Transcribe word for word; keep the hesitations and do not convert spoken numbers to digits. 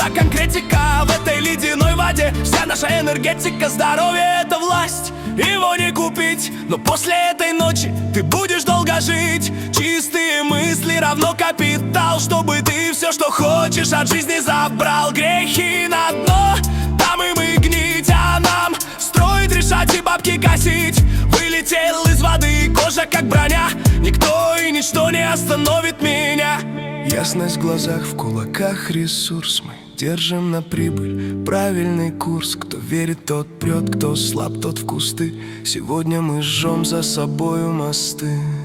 нужна конкретика в этой ледяной воде. Вся наша энергетика, здоровье — это власть, его не купить. Но после этой ночи ты будешь долго жить. Чистые мысли равно капитал, чтобы ты все, что хочешь, от жизни забрал. Грехи на дно, там и мы гнить, а нам строить, решать и бабки косить. Вылетел из воды, кожа как броня, никто и ничто не остановит меня. Ясность в глазах, в кулаках ресурс. Мы держим на прибыль правильный курс. Кто верит, тот прет, кто слаб, тот в кусты. Сегодня мы жжем за собою мосты.